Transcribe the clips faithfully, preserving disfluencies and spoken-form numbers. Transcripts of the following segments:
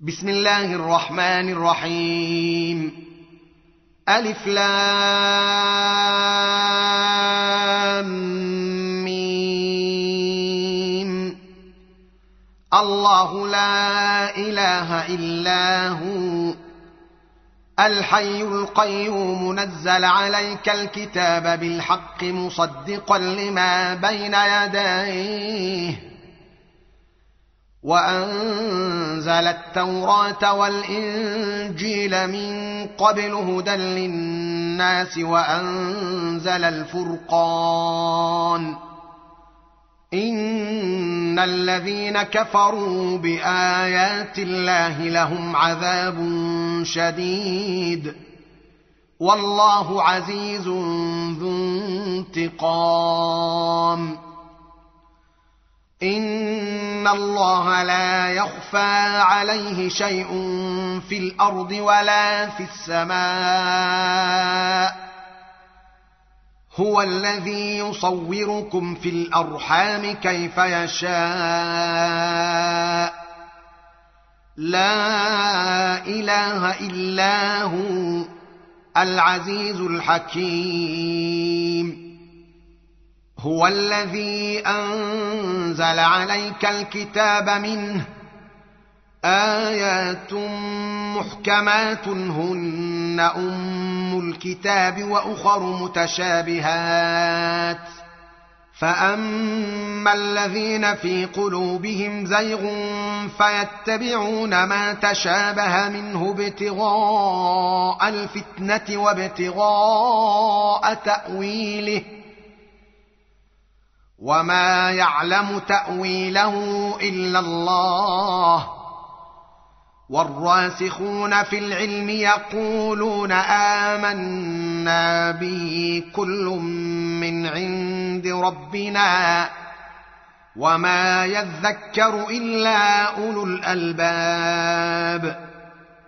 بسم الله الرحمن الرحيم. ألف لام ميم. الله لا إله إلا هو الحي القيوم نزل عليك الكتاب بالحق مصدقا لما بين يديه وأنزل التوراة والإنجيل من قبل هدى للناس وأنزل الفرقان إن الذين كفروا بآيات الله لهم عذاب شديد والله عزيز ذو انتقام. إن الله لا يخفى عليه شيء في الأرض ولا في السماء هو الذي يصوركم في الأرحام كيف يشاء لا إله إلا هو العزيز الحكيم. هو الذي أنزل عليك الكتاب منه آيات محكمات هن أم الكتاب وأخر متشابهات فأما الذين في قلوبهم زيغ فيتبعون ما تشابه منه ابتغاء الفتنة وابتغاء تأويله وما يعلم تأويله إلا الله والراسخون في العلم يقولون آمنا به كل من عند ربنا وما يذكر إلا أولو الألباب.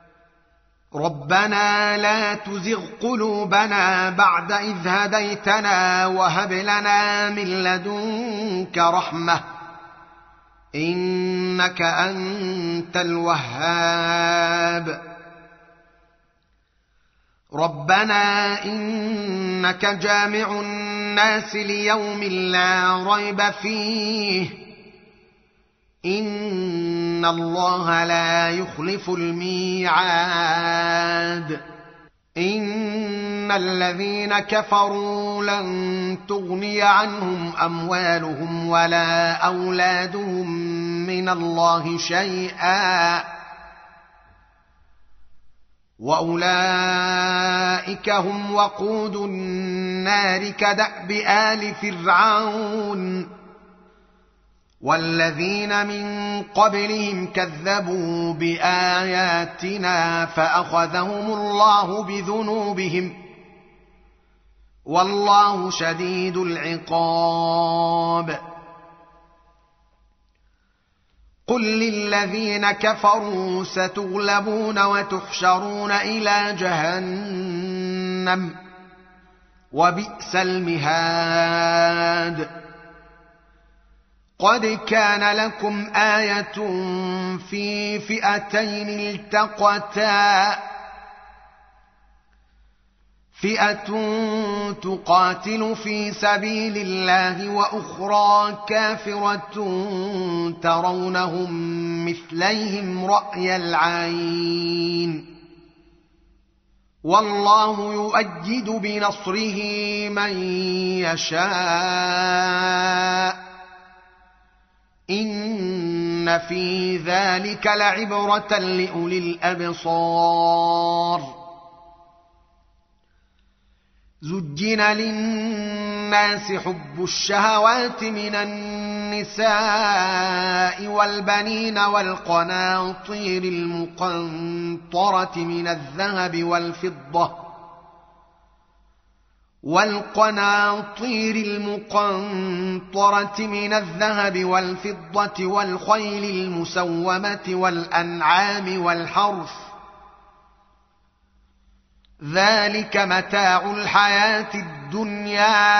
ربنا لا تزغ قلوبنا بعد إذ هديتنا وهب لنا من لدنك رحمة إنك أنت الوهاب. ربنا إنك جامع الناس ليوم لا ريب فيه إن الله لا يخلف الميعاد. إن الذين كفروا لن تغني عنهم أموالهم ولا أولادهم من الله شيئا وأولئك هم وقود النار كدأب آل فرعون والذين من قبلهم كذبوا بآياتنا فأخذهم الله بذنوبهم والله شديد العقاب. قل للذين كفروا ستغلبون وتحشرون إلى جهنم وبئس المهاد. قد كان لكم آية في فئتين التقتا فئة تقاتل في سبيل الله وأخرى كافرة ترونهم مثليهم رأي العين والله يؤيد بنصره من يشاء إن في ذلك لعبرة لأولي الأبصار. زجن للناس حب الشهوات من النساء والبنين والقناطير المقنطرة من الذهب والفضة والقناطير المقنطرة من الذهب والفضة والخيل المسومة والأنعام والحرث ذلك متاع الحياة الدنيا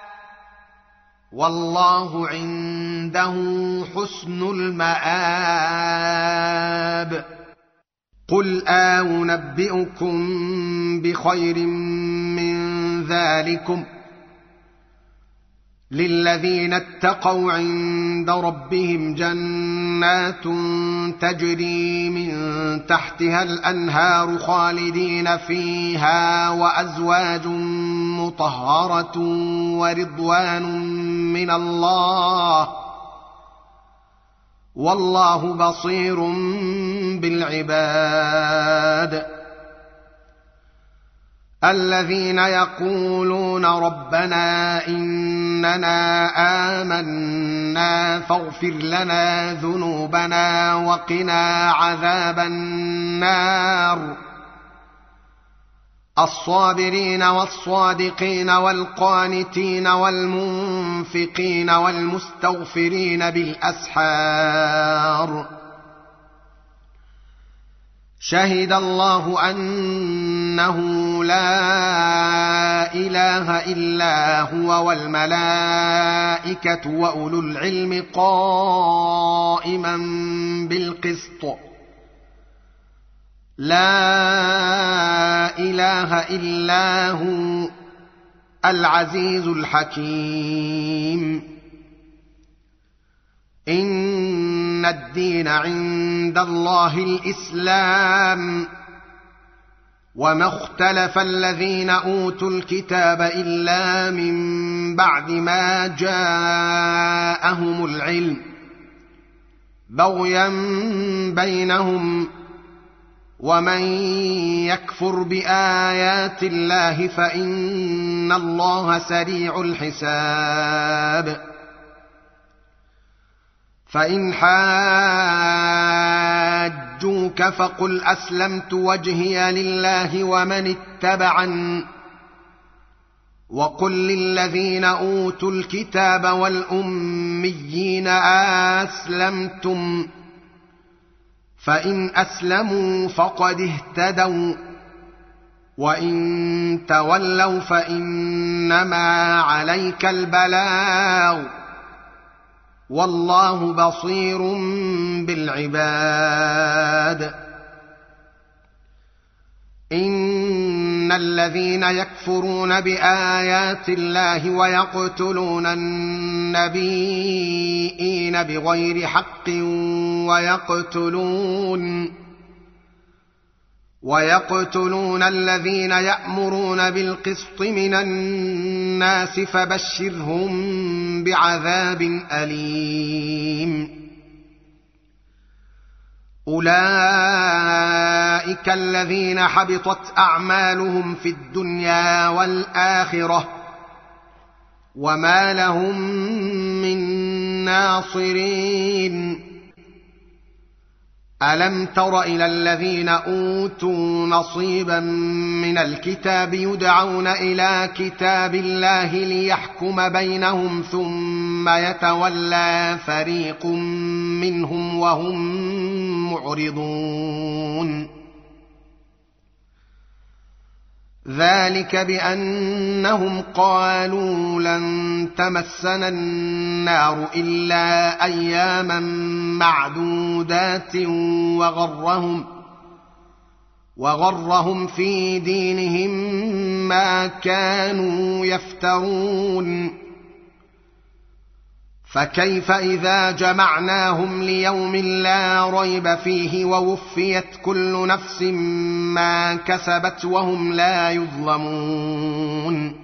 والله عنده حسن المآب. قل أنبئكم بخير من ذلكم للذين اتقوا عند ربهم جنات تجري من تحتها الأنهار خالدين فيها وأزواج مطهرة ورضوان من الله والله بصير بالعباد. الذين يقولون ربنا إننا آمنا فاغفر لنا ذنوبنا وقنا عذاب النار الصابرين والصادقين والقانتين والمنفقين والمستغفرين بالأسحار شهد الله أنه لا إله إلا هو والملائكة وأولو العلم قائما بالقسط لا إله إلا هو العزيز الحكيم. إن الدين عند الله الإسلام وما اختلف الذين أوتوا الكتاب إلا من بعد ما جاءهم العلم بغيا بينهم ومن يكفر بآيات الله فإن الله سريع الحساب. فإن حاجوك فقل أسلمت وجهي لله ومن اتبعني وقل للذين أوتوا الكتاب والأميين أسلمتم فإن أسلموا فقد اهتدوا وإن تولوا فإنما عليك البلاغ والله بصير بالعباد. إن الذين يكفرون بآيات الله ويقتلون النبيين بغير حق ويقتلون ويقتلون الذين يأمرون بالقسط من الناس فبشرهم بعذاب أليم. أولئك الذين حبطت أعمالهم في الدنيا والآخرة وما لهم من ناصرين. ألم تر إلى الذين أوتوا نصيبا من الكتاب يدعون إلى كتاب الله ليحكم بينهم ثم يتولى فريق منهم وهم معرضون. ذلك بأنهم قالوا لن تمسنا النار إلا أياما معدودات وغرهم وغرهم في دينهم ما كانوا يفترون. فكيف إذا جمعناهم ليوم لا ريب فيه ووفيت كل نفس ما كسبت وهم لا يظلمون.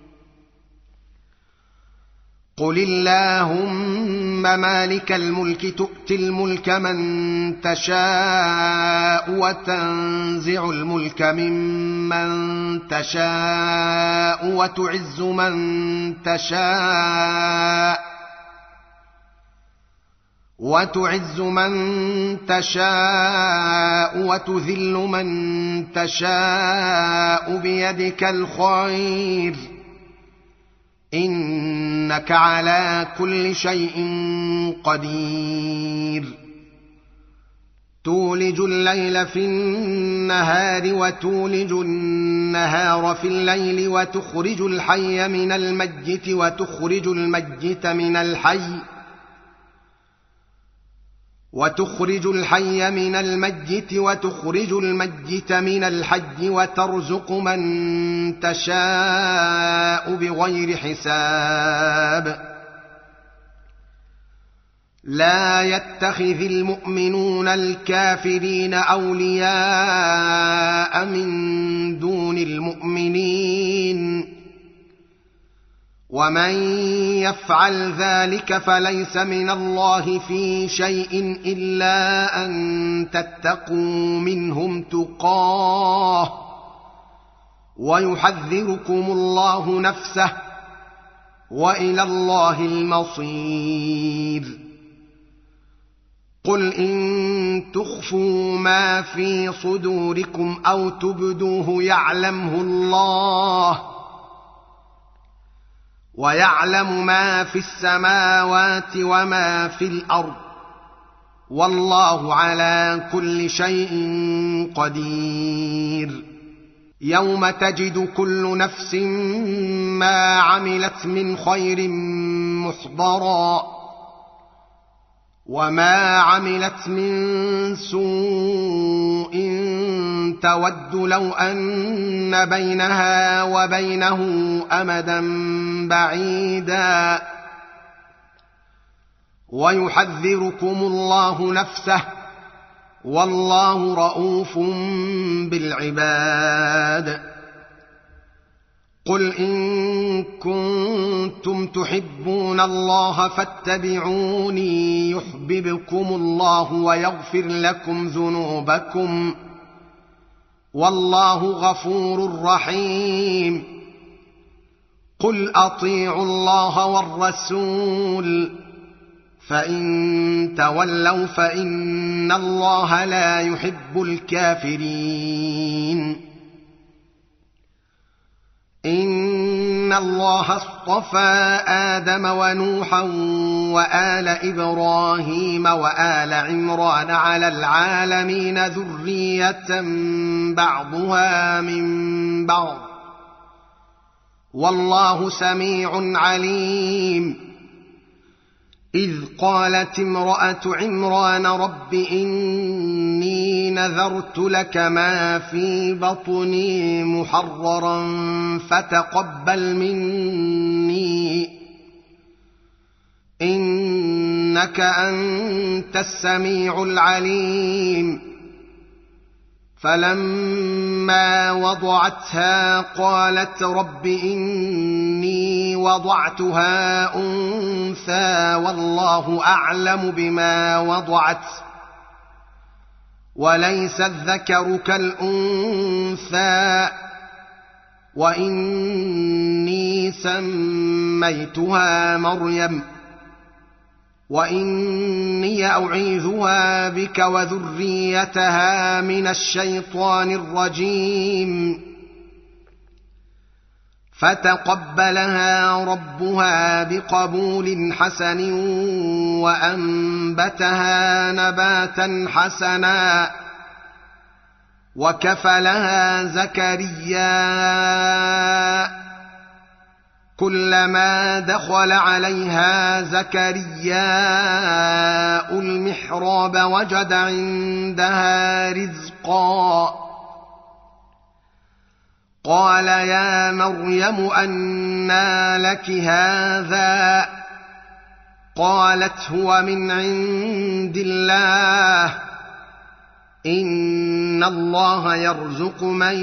قل اللهم مالك الملك تؤتي الملك من تشاء وتنزع الملك ممن تشاء وتعز من تشاء وتعز من تشاء وتذل من تشاء بيدك الخير إنك على كل شيء قدير. تولج الليل في النهار وتولج النهار في الليل وتخرج الحي من الميت وتخرج الميت من الحي وتخرج الحي من الميت وتخرج الميت من الحي وترزق من تشاء بغير حساب لا يتخذ المؤمنون الكافرين أولياء من دون المؤمنين ومن يفعل ذلك فليس من الله في شيء إلا أن تتقوا منهم تقاه ويحذركم الله نفسه وإلى الله المصير قل إن تخفوا ما في صدوركم أو تبدوه يعلمه الله ويعلم ما في السماوات وما في الأرض والله على كل شيء قدير يوم تجد كل نفس ما عملت من خير محضرا وما عملت من سوء تود لو أن بينها وبينه أمدا بعيدا ويحذركم الله نفسه والله رءوف بالعباد قل إن كنتم تحبون الله فاتبعوني يحببكم الله ويغفر لكم ذنوبكم والله غفور رحيم قل أطيعوا الله والرسول فإن تولوا فإن الله لا يحب الكافرين إن الله اصطفى آدم ونوحا وآل إبراهيم وآل عمران على العالمين ذرية بعضها من بعض والله سميع عليم إذ قالت امرأة عمران رب إني نذرت لك ما في بطني محررا فتقبل مني إنك أنت السميع العليم فلما وضعتها قالت رب إني وضعتها أنثى والله أعلم بما وضعت وليس الذكر كالأنثى وإني سميتها مريم وإني أعيذها بك وذريتها من الشيطان الرجيم فتقبلها ربها بقبول حسن وأنبتها نباتا حسنا وكفلها زكريا كلما دخل عليها زكرياء المحراب وجد عندها رزقا قال يا مريم أنى لك هذا قالت هو من عند الله إن الله يرزق من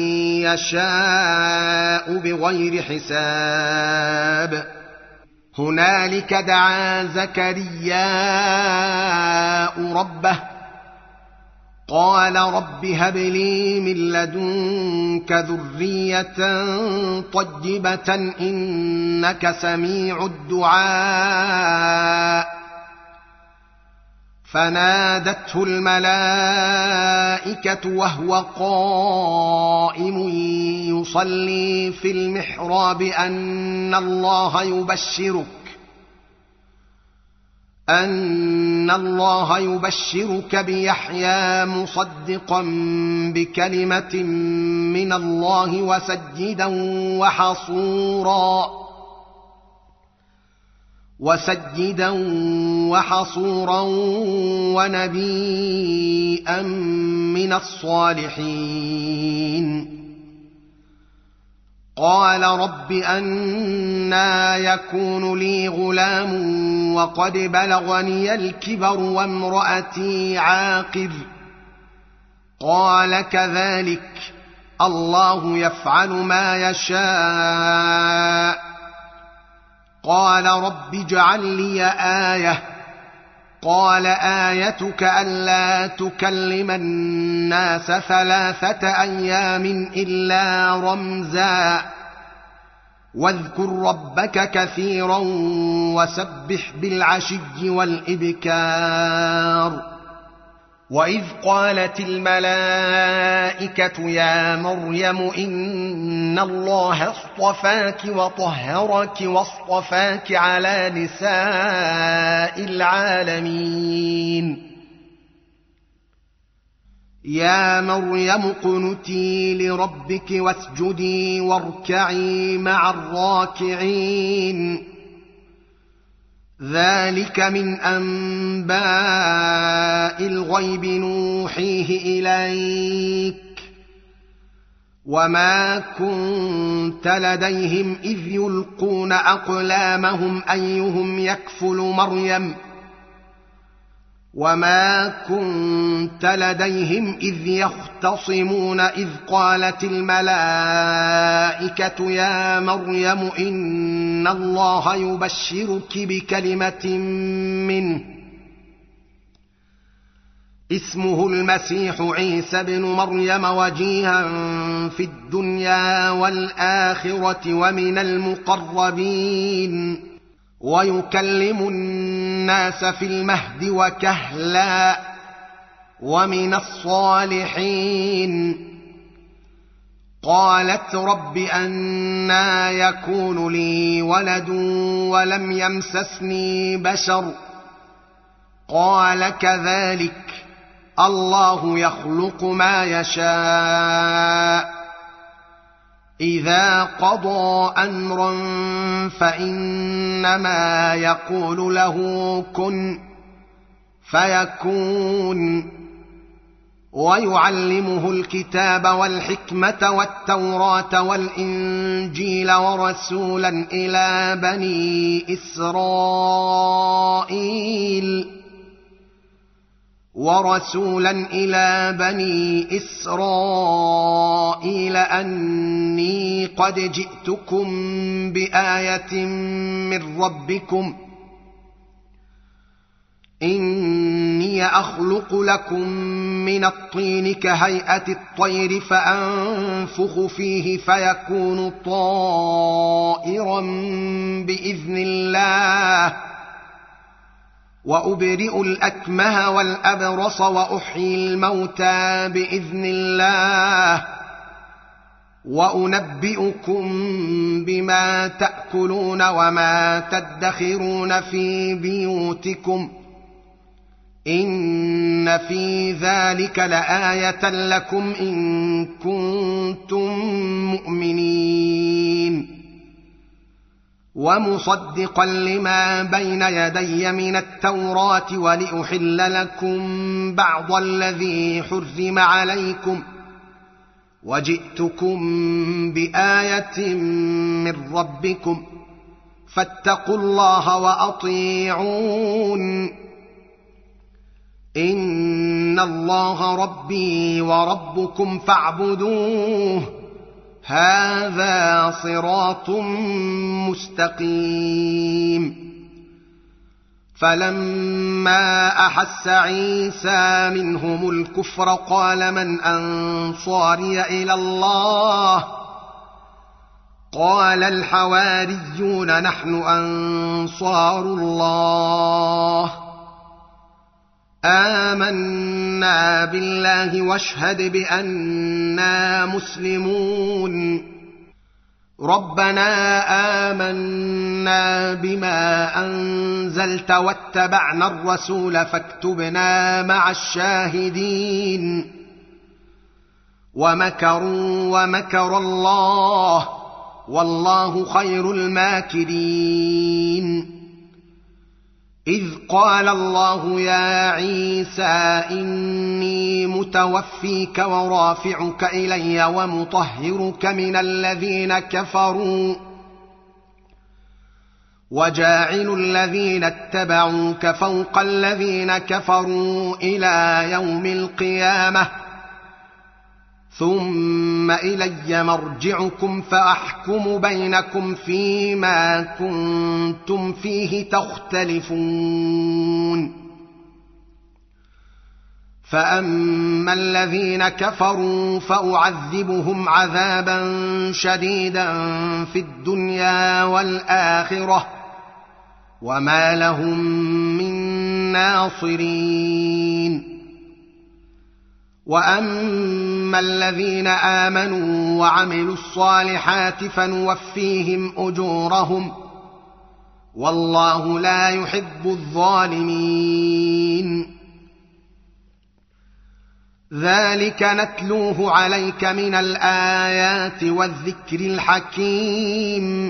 يشاء بغير حساب هنالك دعا زكرياء ربه قال رب هب لي من لدنك ذرية طيبة إنك سميع الدعاء فنادته الملائكة وهو قائم يصلي في المحراب أن الله يبشرك أن الله يبشرك بيحيى مصدقا بكلمة من الله وسيدا وحصورا وسيدا وحصورا ونبيا من الصالحين. قال رب أنى يكون لي غلام وقد بلغني الكبر وامرأتي عاقر؟ قال كذلك الله يفعل ما يشاء. قال رب اجعل لي آية. قال آيتك ألا تكلم الناس ثلاثة أيام إلا رمزا واذكر ربك كثيرا وسبح بالعشي والإبكار. وإذ قالت الملائكة يا مريم إن الله اصطفاك وطهرك واصطفاك على نساء العالمين. يا مريم اقنتي لربك واسجدي واركعي مع الراكعين. ذلك من أنباء الغيب نوحيه إليك وما كنت لديهم إذ يلقون أقلامهم أيهم يكفل مريم وما كنت لديهم إذ يختصمون إذ قالت الملائكة يا مريم إن الله يبشرك بكلمة منه اسمه المسيح عيسى بن مريم وجيها في الدنيا والآخرة ومن المقربين ويكلم الناس في المهد وكهلا ومن الصالحين. قالت رب أنى يكون لي ولد ولم يمسسني بشر؟ قال كذلك الله يخلق ما يشاء إذا قضى أمرا فإنما يقول له كن فيكون. ويعلمه الكتاب والحكمة والتوراة والإنجيل ورسولا إلى بني إسرائيل ورسولا إلى بني إسرائيل أني قد جئتكم بآية من ربكم إني أخلق لكم من الطين كهيئة الطير فأنفخ فيه فيكون طائرا بإذن الله وأبرئ الأكمه والأبرص وأحيي الموتى بإذن الله وأنبئكم بما تأكلون وما تدخرون في بيوتكم إن في ذلك لآية لكم إن كنتم مؤمنين. ومصدقا لما بين يدي من التوراة ولأحل لكم بعض الذي حرم عليكم وجئتكم بآية من ربكم فاتقوا الله وأطيعون إن الله ربي وربكم فاعبدوه هذا صراط مستقيم. فلما أحس عيسى منهم الكفر قال من أنصاري إلى الله قال الحواريون نحن أنصار الله آمنا بالله واشهد بأننا مسلمون. ربنا آمنا بما أنزلت واتبعنا الرسول فاكتبنا مع الشاهدين. ومكروا ومكر الله والله خير الماكرين. إذ قال الله يا عيسى إني متوفيك ورافعك إلي ومطهرك من الذين كفروا وجاعل الذين اتبعوك فوق الذين كفروا إلى يوم القيامة ثم إلي مرجعكم فأحكم بينكم فيما كنتم فيه تختلفون فأما الذين كفروا فأعذبهم عذابا شديدا في الدنيا والآخرة وما لهم من ناصرين وأما الذين آمنوا وعملوا الصالحات فنوفيهم أجورهم والله لا يحب الظالمين ذلك نتلوه عليك من الآيات والذكر الحكيم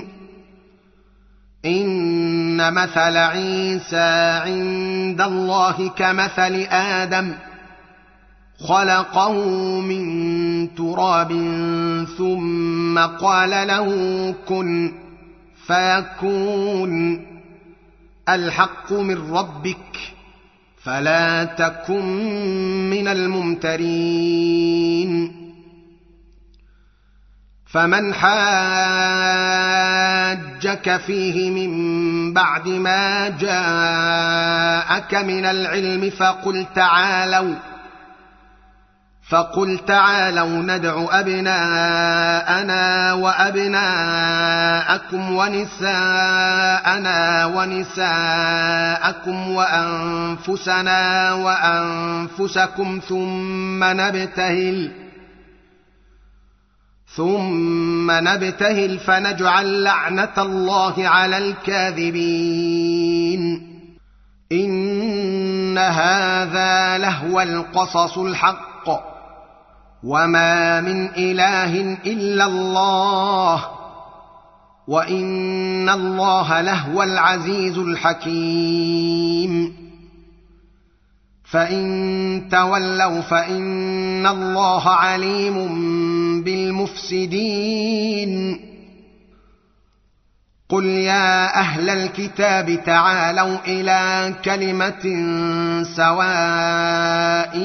إن مثل عيسى عند الله كمثل آدم خلقه من تراب ثم قال له كن فيكون الحق من ربك فلا تكن من الممترين فمن حاجك فيه من بعد ما جاءك من العلم فقل تعالوا فقل تعالوا ندع أبناءنا وأبناءكم ونساءنا ونساءكم وأنفسنا وأنفسكم ثم نبتهل ثم نبتهل فنجعل لعنة الله على الكاذبين إن هذا لهو القصص الحق وما من إله إلا الله وإن الله لهو العزيز الحكيم فإن تولوا فإن الله عليم بالمفسدين قل يا أهل الكتاب تعالوا إلى كلمة سواء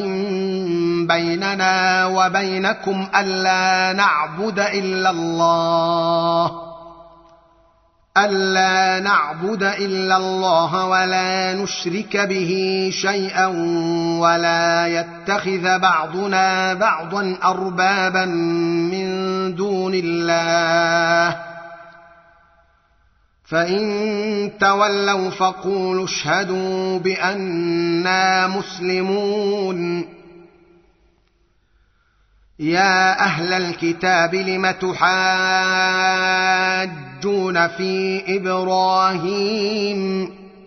بيننا وبينكم ألا نعبد إلا الله ألا نعبد إلا الله ولا نشرك به شيئا ولا يتخذ بعضنا بعضا أربابا من دون الله فإن تولوا فقولوا اشهدوا بأننا مسلمون يا أهل الكتاب لم تحاجون في إبراهيم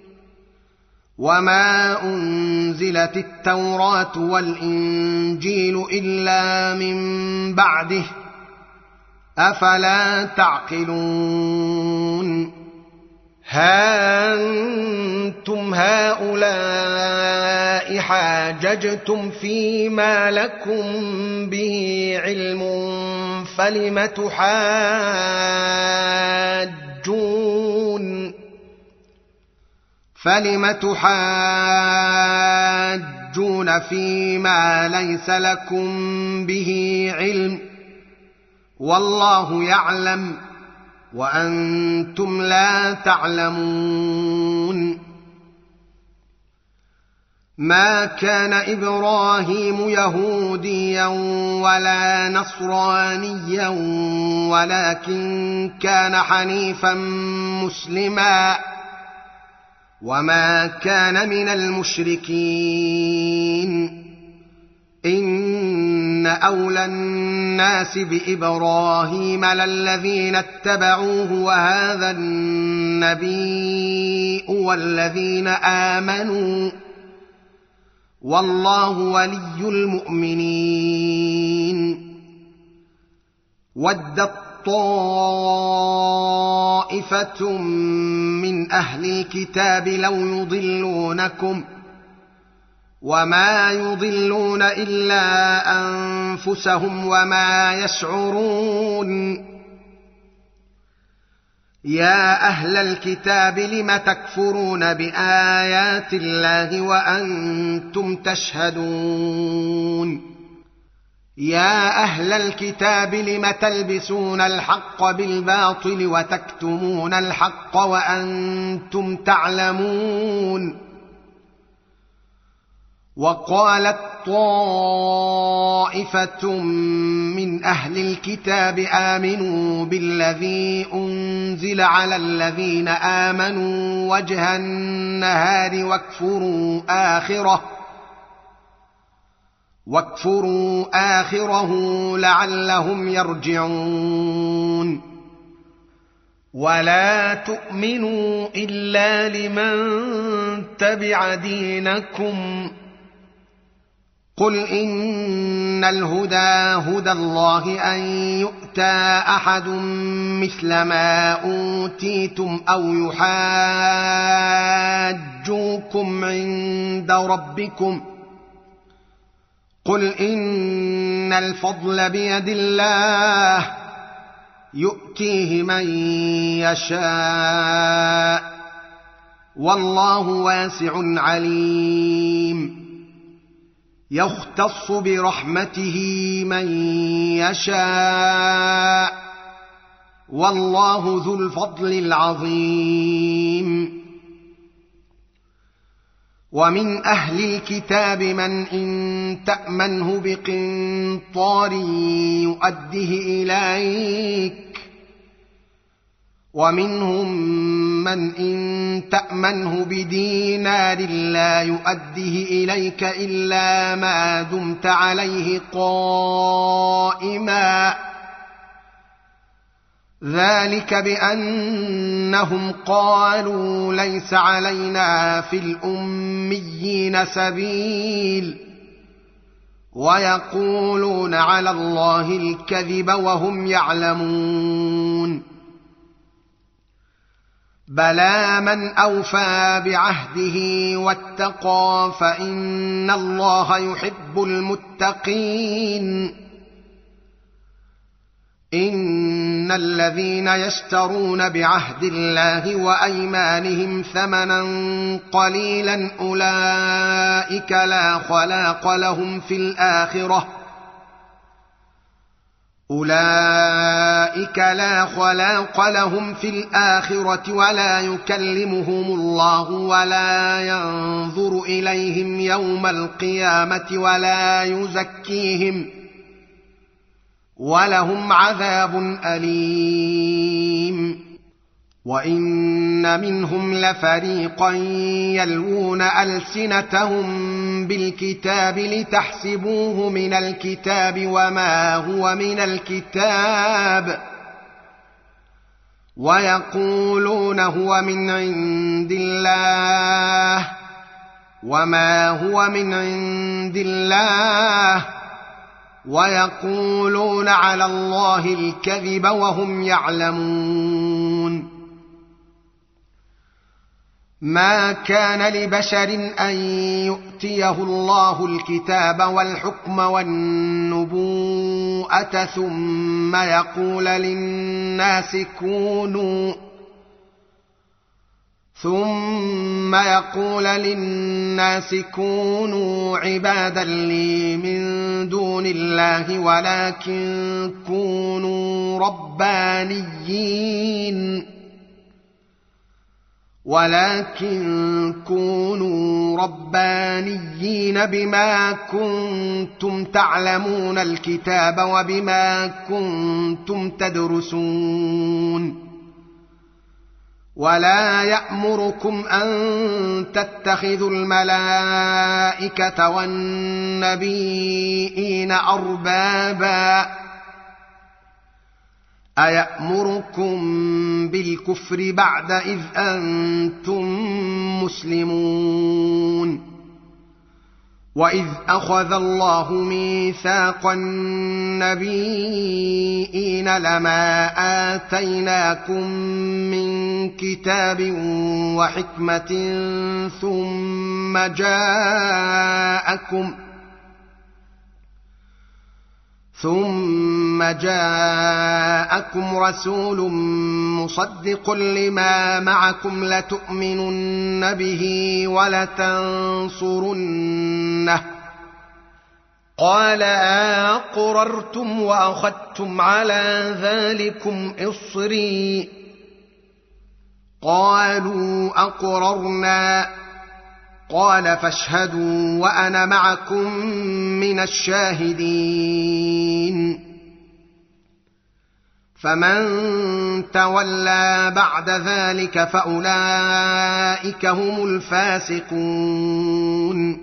وما أنزلت التوراة والإنجيل إلا من بعده أفلا تعقلون ها أنتم هؤلاء حاججتم فيما لكم به علم فلم تحاجون فلم تحاجون فيما ليس لكم به علم والله يعلم وأنتم لا تعلمون ما كان إبراهيم يهوديا ولا نصرانيا ولكن كان حنيفا مسلما وما كان من المشركين إن أولى الناس بإبراهيم للذين اتبعوه وهذا النبي والذين آمنوا والله ولي المؤمنين ودت طائفة من أهل الكتاب لو يضلونكم وما يضلون إلا أنفسهم وما يشعرون يا أهل الكتاب لم تكفرون بآيات الله وأنتم تشهدون يا أهل الكتاب لم تلبسون الحق بالباطل وتكتمون الحق وأنتم تعلمون وقالت طائفة من أهل الكتاب آمنوا بالذي أنزل على الذين آمنوا وجه النهار واكفروا آخره واكفروا آخره لعلهم يرجعون ولا تؤمنوا إلا لمن تبع دينكم قل إن الهدى هدى الله أن يؤتى أحد مثل ما أوتيتم أو يحاجوكم عند ربكم قل إن الفضل بيد الله يؤتيه من يشاء والله واسع عليم يختص برحمته من يشاء والله ذو الفضل العظيم ومن أهل الكتاب من إن تأمنه بقنطار يؤده إليك ومنهم من إن تأمنه بدينار لا يؤده إليك إلا ما دمت عليه قائما ذلك بأنهم قالوا ليس علينا في الأميين سبيل ويقولون على الله الكذب وهم يعلمون بلى من أوفى بعهده واتقى فإن الله يحب المتقين إن الذين يشترون بعهد الله وأيمانهم ثمنا قليلا أولئك لا خلاق لهم في الآخرة أولئك لا خلاق لهم في الآخرة ولا يكلمهم الله ولا ينظر إليهم يوم القيامة ولا يزكيهم ولهم عذاب أليم وإن منهم لفريقا يلوون ألسنتهم بالكتاب لتحسبوه من الكتاب وما هو من الكتاب ويقولون هو من عند الله وما هو من عند الله ويقولون على الله الكذب وهم يعلمون ما كان لبشر أن يؤتيه الله الكتاب والحكم والنبوءة ثم يقول للناس كونوا ثم يقول للناس كونوا عبادا لي من دون الله ولكن كونوا ربانيين ولكن كونوا ربانيين بما كنتم تعلمون الكتاب وبما كنتم تدرسون ولا يأمركم أن تتخذوا الملائكة والنبيين أربابا أيأمركم بالكفر بعد إذ أنتم مسلمون وإذ أخذ الله ميثاق النبيين لما آتيناكم من كتاب وحكمة ثم جاءكم ثم جاءكم رسول مصدق لما معكم لتؤمنن به ولتنصرنه قال أقررتم وأخذتم على ذلكم إصري قالوا أقررنا قال فاشهدوا وأنا معكم من الشاهدين فمن تولى بعد ذلك فأولئك هم الفاسقون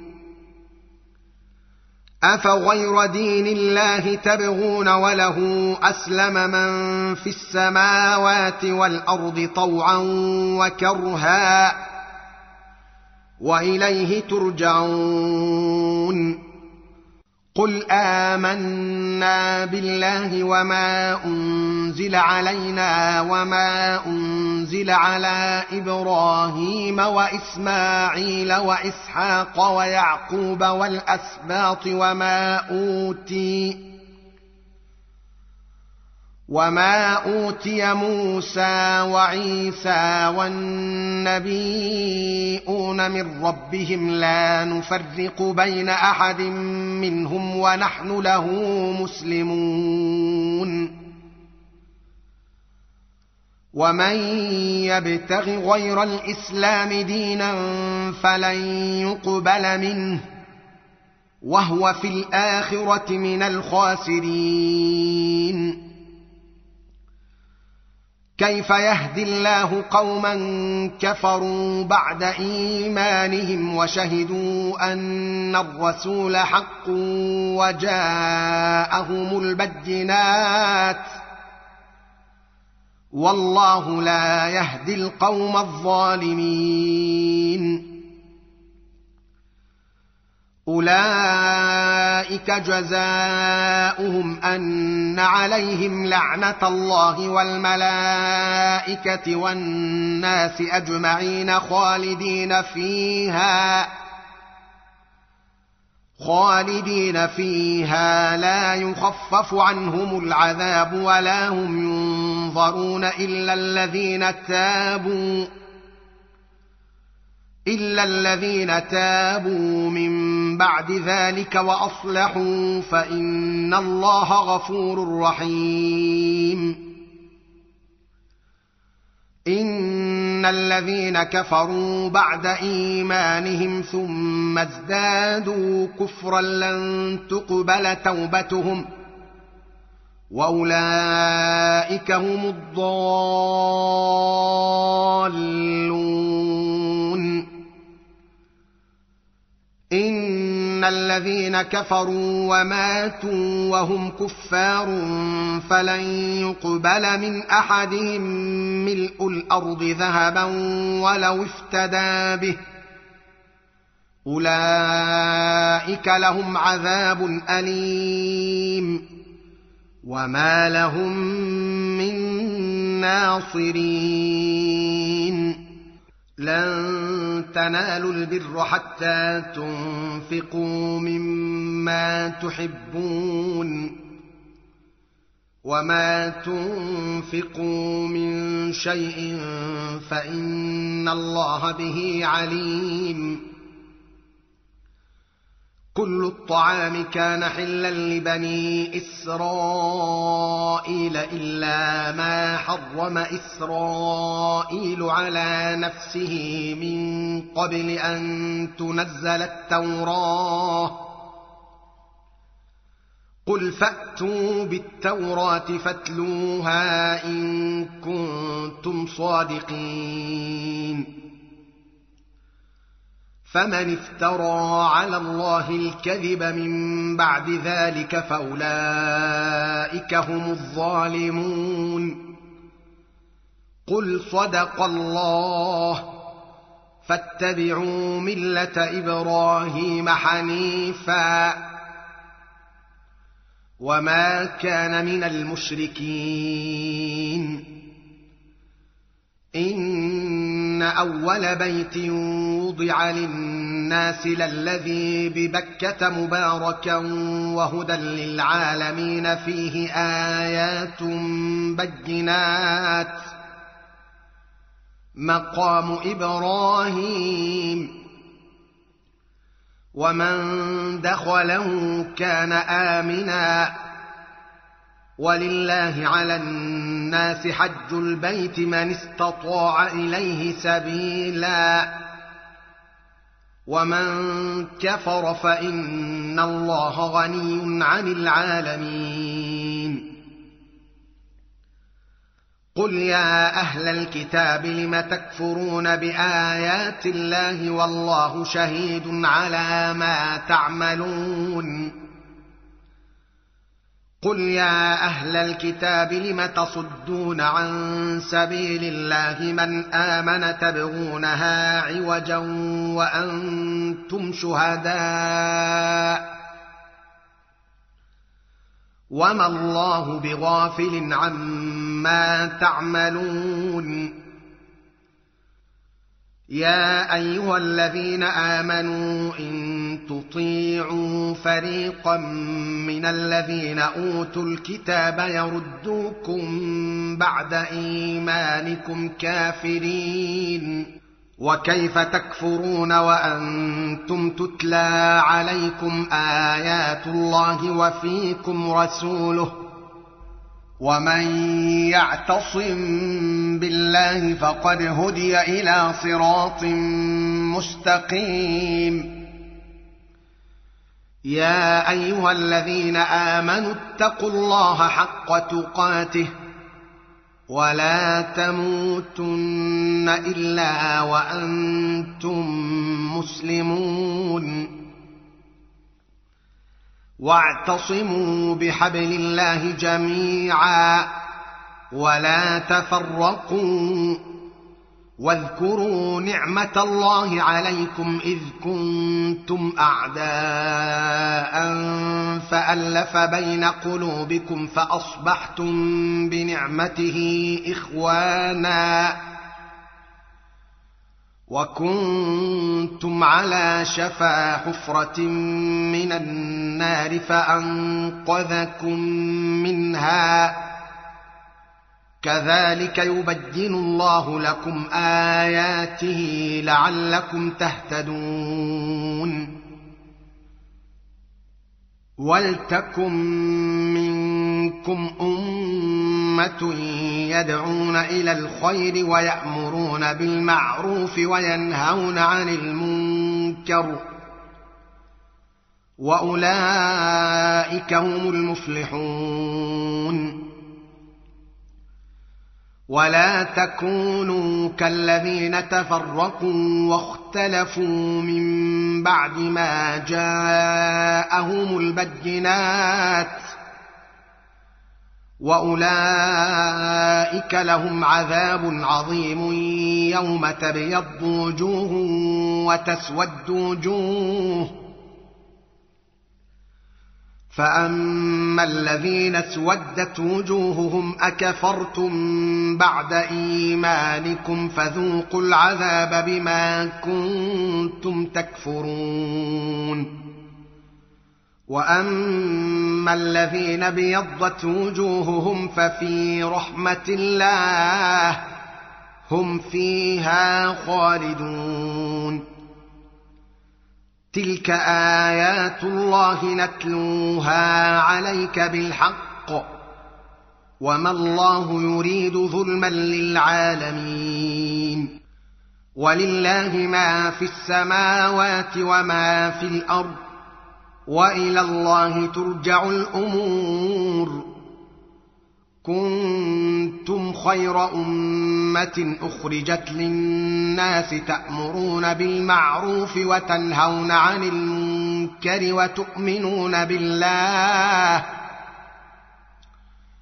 أفغير دين الله تبغون وله أسلم من في السماوات والأرض طوعا وكرها وإليه ترجعون قل آمنا بالله وما أنزل علينا وما أنزل على إبراهيم وإسماعيل وإسحاق ويعقوب والأسباط وما أوتي وما أوتي موسى وعيسى والنبيون من ربهم لا نفرق بين أحد منهم ونحن له مسلمون ومن يبتغ غير الإسلام دينا فلن يقبل منه وهو في الآخرة من الخاسرين كيف يهدي الله قوما كفروا بعد إيمانهم وشهدوا أن الرسول حق وجاءهم البينات والله لا يهدي القوم الظالمين أولئك جزاؤهم أن عليهم لعنة الله والملائكة والناس أجمعين خالدين فيها خالدين فيها لا يخفف عنهم العذاب ولا هم ينظرون إلا الذين تابوا إلا الذين تابوا من بعد ذلك وأصلحوا فإن الله غفور رحيم إن الذين كفروا بعد إيمانهم ثم ازدادوا كفرا لن تقبل توبتهم وأولئك هم الضالون إن الذين كفروا وماتوا وهم كفار فلن يقبل من أحدهم ملء الأرض ذهبا ولو افتدى به أولئك لهم عذاب أليم وما لهم من ناصرين لن تنالوا البر حتى تنفقوا مما تحبون وما تنفقوا من شيء فإن الله به عليم كل الطعام كان حلا لبني إسرائيل إلا ما حرم إسرائيل على نفسه من قبل أن تنزل التوراة قل فأتوا بالتوراة فاتلوها إن كنتم صادقين فمن افترى على الله الكذب من بعد ذلك فأولئك هم الظالمون قل صدق الله فاتبعوا ملة إبراهيم حنيفا وما كان من المشركين. إن أول بيت وضع للناس للذي ببكة مباركا وهدى للعالمين فيه آيات بينات مقام إبراهيم ومن دخله كان آمنا ولله على الناس حج البيت من استطاع إليه سبيلا ومن كفر فإن الله غني عن العالمين. قل يا أهل الكتاب لم تكفرون بآيات الله والله شهيد على ما تعملون. قل يا أهل الكتاب لم تصدون عن سبيل الله من آمن تبغونها عوجا وأنتم شهداء وما الله بغافل عما تعملون. يا أيها الذين آمنوا إن تطيعوا فريقا من الذين أوتوا الكتاب يردوكم بعد إيمانكم كافرين وكيف تكفرون وأنتم تتلى عليكم آيات الله وفيكم رسوله ومن يعتصم بالله فقد هدي إلى صراط مستقيم. يا أيها الذين آمنوا اتقوا الله حق تقاته ولا تموتن إلا وأنتم مسلمون واعتصموا بحبل الله جميعا ولا تفرقوا واذكروا نعمة الله عليكم إذ كنتم أعداء فألف بين قلوبكم فأصبحتم بنعمته إخوانا وكنتم على شفا حفرة من النار فأنقذكم منها كذلك يبين الله لكم آياته لعلكم تهتدون. ولتكن منكم أمة يدعون إلى الخير ويأمرون بالمعروف وينهون عن المنكر وأولئك هم المفلحون. ولا تكونوا كالذين تفرقوا واختلفوا من بعد ما جاءهم البينات وأولئك لهم عذاب عظيم يوم تبيض وجوه وتسود وجوه فأما الذين اسودت وجوههم أكفرتم بعد إيمانكم فذوقوا العذاب بما كنتم تكفرون. وأما الذين ابيضت وجوههم ففي رحمة الله هم فيها خالدون. تلك آيات الله نتلوها عليك بالحق وما الله يريد ظلما للعالمين. ولله ما في السماوات وما في الأرض وإلى الله ترجع الأمور. كنتم خير أمة أخرجت للناس تأمرون بالمعروف وتنهون عن المنكر وتؤمنون بالله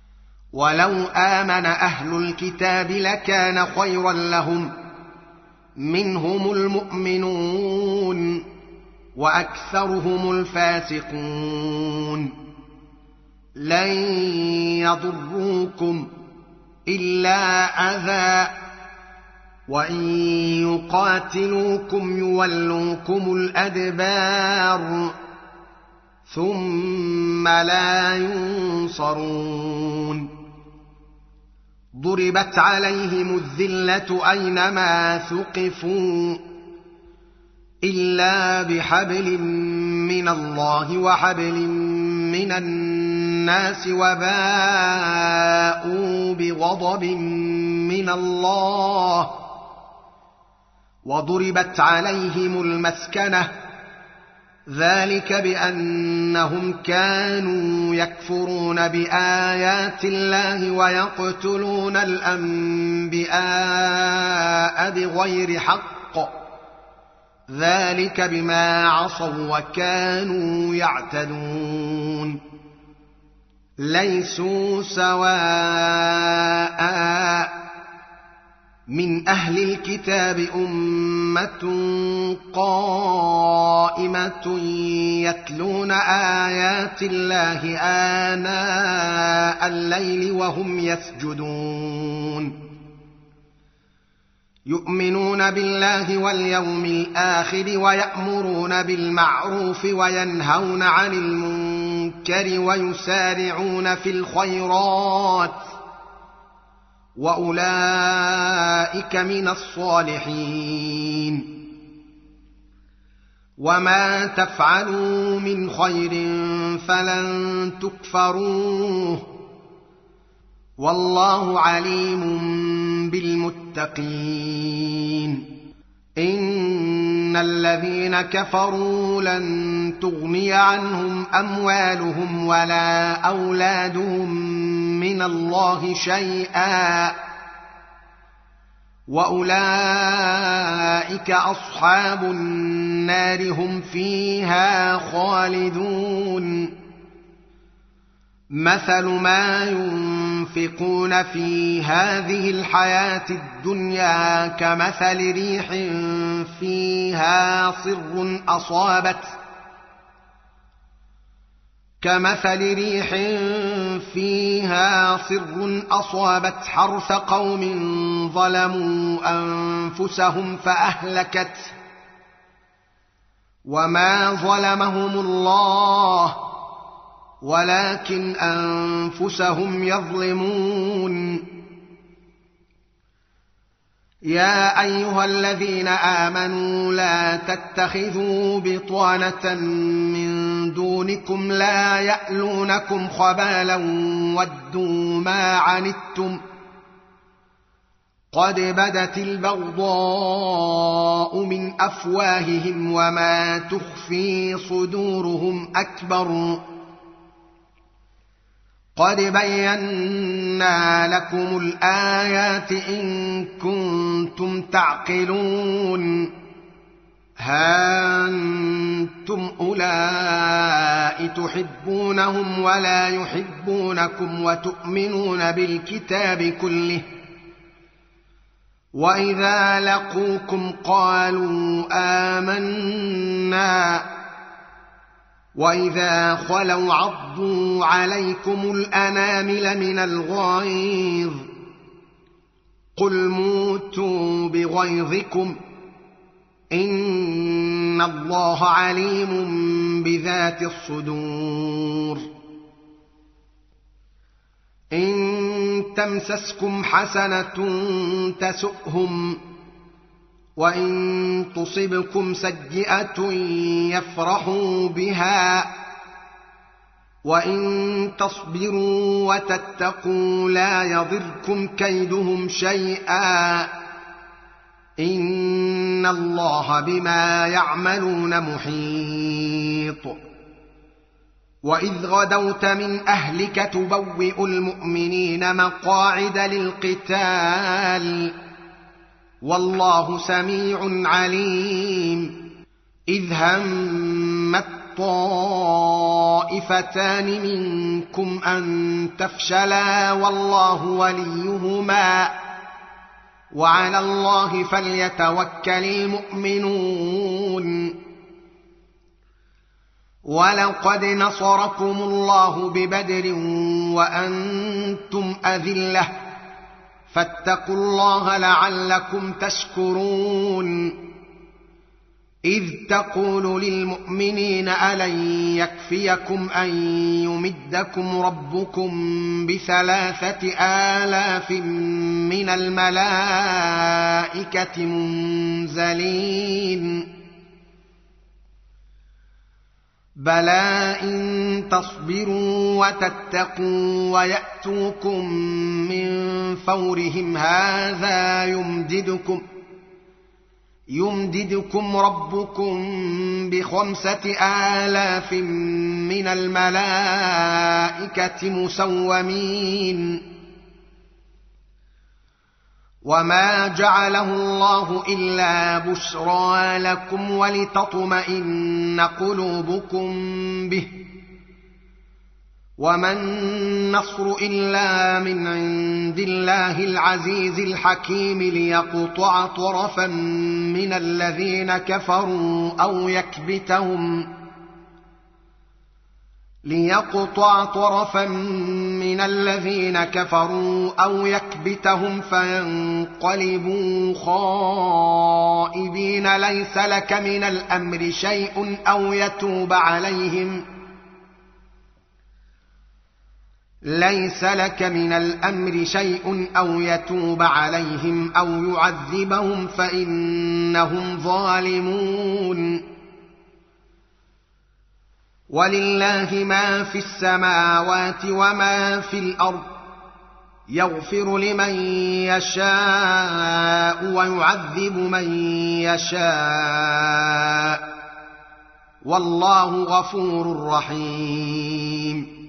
ولو آمن أهل الكتاب لكان خيرا لهم منهم المؤمنون وأكثرهم الفاسقون. لن يضروكم إلا أذى، وإن يقاتلوكم يولوكم الأدبار ثم لا ينصرون. ضربت عليهم الذلة أينما ثقفوا إلا بحبل من الله وحبل من الناس وباءوا بغضب من الله وضربت عليهم المسكنة ذلك بأنهم كانوا يكفرون بآيات الله ويقتلون الأنبياء بغير حق ذلك بما عصوا وكانوا يعتدون. ليسوا سواء من أهل الكتاب أمة قائمة يتلون آيات الله آناء الليل وهم يسجدون يؤمنون بالله واليوم الآخر ويأمرون بالمعروف وينهون عن المنكر ويسارعون في الخيرات وأولئك من الصالحين. وما تفعلوا من خير فلن تكفروه والله عليم بالمتقين. إن الذين كفروا لن تغني عنهم أموالهم ولا أولادهم من الله شيئا وأولئك أصحاب النار هم فيها خالدون. مثل ما ينفقون في هذه الحياة الدنيا كمثل ريح فيها صر أصابت كمثل ريح فيها صر أصابت حرث قوم ظلموا أنفسهم فأهلكت وما ظلمهم الله ولكن أنفسهم يظلمون. يا أيها الذين آمنوا لا تتخذوا بطانة من دونكم لا يألونكم خبالا ودوا ما عنتم قد بدت البغضاء من أفواههم وما تخفي صدورهم أكبر قد بينا لكم الآيات إن كنتم تعقلون. ها أنتم أولئك تحبونهم ولا يحبونكم وتؤمنون بالكتاب كله وإذا لقوكم قالوا آمنا وإذا خلوا عضوا عليكم الأنامل من الغيظ قل موتوا بغيظكم إن الله عليم بذات الصدور. إن تمسسكم حسنة تسؤهم وإن تصبكم سيئة يفرحوا بها وإن تصبروا وتتقوا لا يضركم كيدهم شيئا إن الله بما يعملون محيط. وإذ غدوت من أهلك تبوئ المؤمنين مقاعد للقتال والله سميع عليم. إذ همت طائفتان منكم أن تفشلا والله وليهما وعلى الله فليتوكل المؤمنون. ولقد نصركم الله ببدر وأنتم أذلة فاتقوا الله لعلكم تشكرون. إذ تقول للمؤمنين ألن يكفيكم أن يمدكم ربكم بثلاثة آلاف من الملائكة منزلين؟ بلى إن تصبروا وتتقوا ويأتوكم من فورهم هذا يمددكم يمددكم ربكم بخمسة آلاف من الملائكة مسومين. وما جعله الله إلا بشرى لكم ولتطمئن قلوبكم به، وما النصر إلا من عند الله العزيز الحكيم ليقطع طرفا من الذين كفروا أو يكبتهم ليقطع طرفا من الذين كفروا أو يكبتهم فينقلبوا خائبين. ليس لك من الأمر شيء أو يتوب عليهم ليس لك من الأمر شيء أو يتوب عليهم أو يعذبهم فإنهم ظالمون. ولله ما في السماوات وما في الأرض يغفر لمن يشاء ويعذب من يشاء والله غفور رحيم.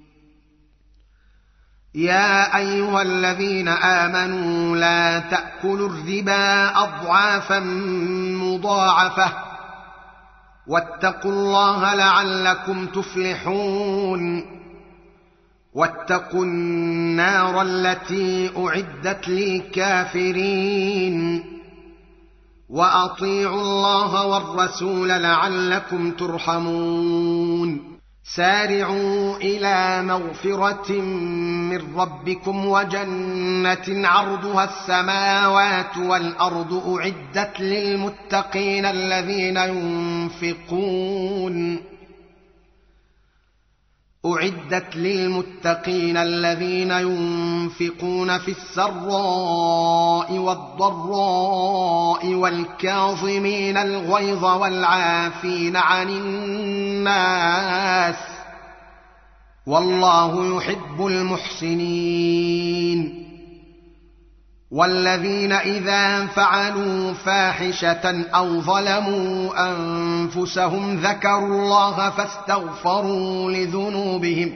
يا أيها الذين آمنوا لا تأكلوا الربا أضعافا مضاعفة واتقوا الله لعلكم تفلحون. واتقوا النار التي أعدت للكافرين وأطيعوا الله والرسول لعلكم ترحمون. سارعوا إلى مغفرة من ربكم وجنة عرضها السماوات والأرض أعدت للمتقين الذين ينفقون أعدت للمتقين الذين ينفقون في السراء والضراء والكاظمين الغيظ والعافين عن الناس والله يحب المحسنين. والذين إذا فعلوا فاحشة أو ظلموا أنفسهم ذكروا الله فاستغفروا لذنوبهم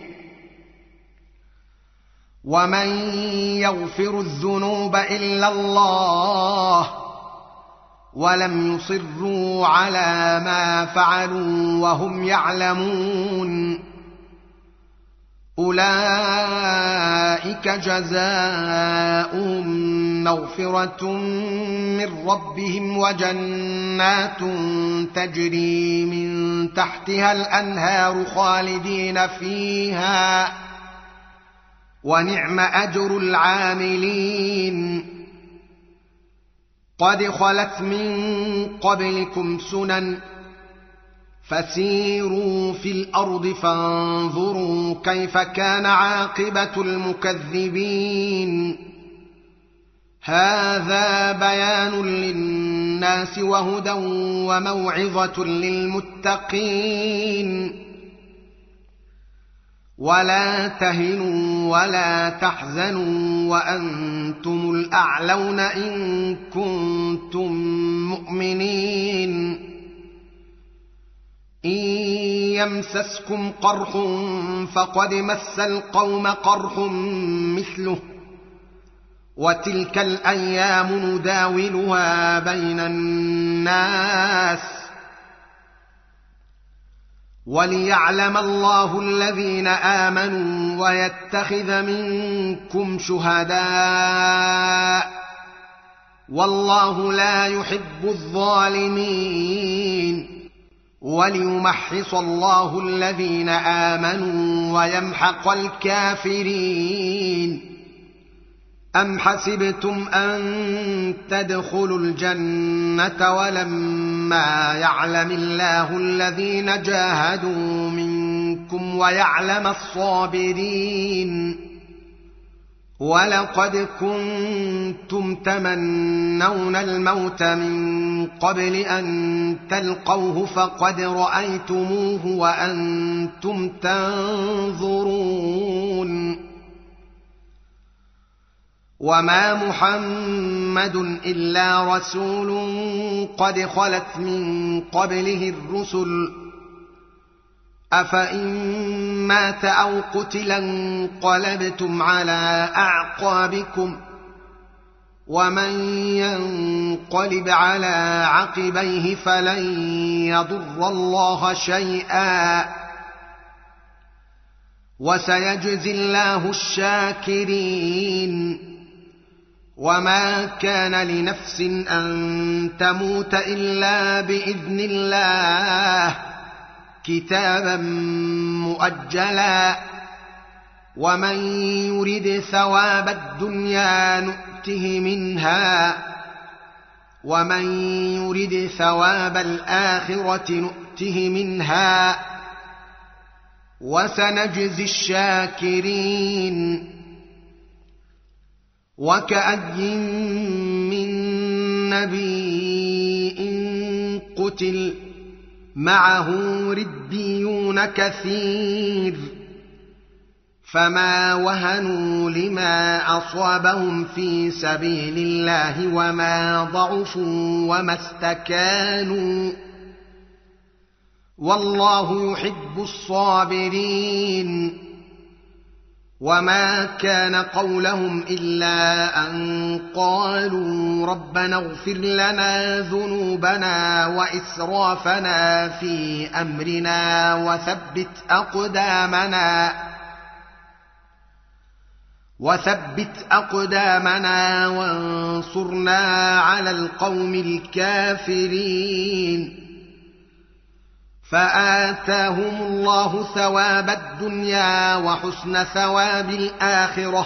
ومن يغفر الذنوب إلا الله ولم يصروا على ما فعلوا وهم يعلمون. أولئك جزاؤهم مغفرة من ربهم وجنات تجري من تحتها الأنهار خالدين فيها ونعم أجر العاملين. قد خلت من قبلكم سنن فسيروا في الأرض فانظروا كيف كان عاقبة المكذبين. هذا بيان للناس وهدى وموعظة للمتقين. ولا تهنوا ولا تحزنوا وأنتم الأعلون إن كنتم مؤمنين. إن يمسسكم قرح فقد مس القوم قرح مثله وتلك الأيام نداولها بين الناس وليعلم الله الذين آمنوا ويتخذ منكم شهداء والله لا يحب الظالمين وليمحص الله الذين آمنوا ويمحق الكافرين أم حسبتم أن تدخلوا الجنة ولما يعلم الله الذين جاهدوا منكم ويعلم الصابرين ولقد كنتم تمنون الموت من قبل أن تلقوه فقد رأيتموه وأنتم تنظرون وما محمد إلا رسول قد خلت من قبله الرسل أفإن مات أو قتل انقلبتم على أعقابكم ومن ينقلب على عقبيه فلن يضر الله شيئا وسيجزي الله الشاكرين وما كان لنفس أن تموت إلا بإذن الله كتابا مؤجلا ومن يرد ثواب الدنيا نؤته منها ومن يرد ثواب الآخرة نؤته منها وسنجزي الشاكرين وكأي من نبي قتل معه ربيون كثير فما وهنوا لما أصابهم في سبيل الله وما ضعفوا وما استكانوا والله يحب الصابرين وما كان قولهم إلا أن قالوا ربنا اغفر لنا ذنوبنا وإسرافنا في أمرنا وثبت أقدامنا وثبت أقدامنا وانصرنا على القوم الكافرين فآتاهم الله ثواب الدنيا وحسن ثواب الآخرة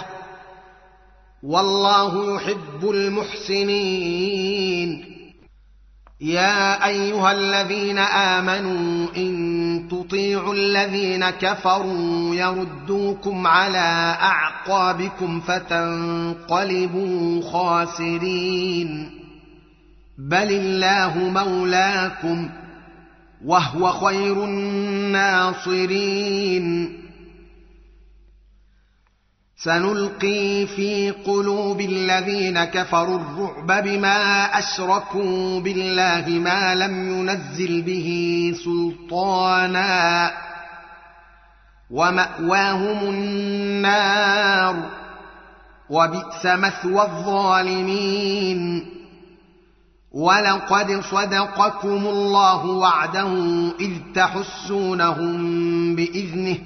والله يحب المحسنين يا أيها الذين آمنوا إن تطيعوا الذين كفروا يردوكم على أعقابكم فتنقلبوا خاسرين بل الله مولاكم وهو خير الناصرين سنلقي في قلوب الذين كفروا الرعب بما أشركوا بالله ما لم ينزل به سلطانا ومأواهم النار وبئس مثوى الظالمين ولقد صدقكم الله وعده إذ تحسونهم بإذنه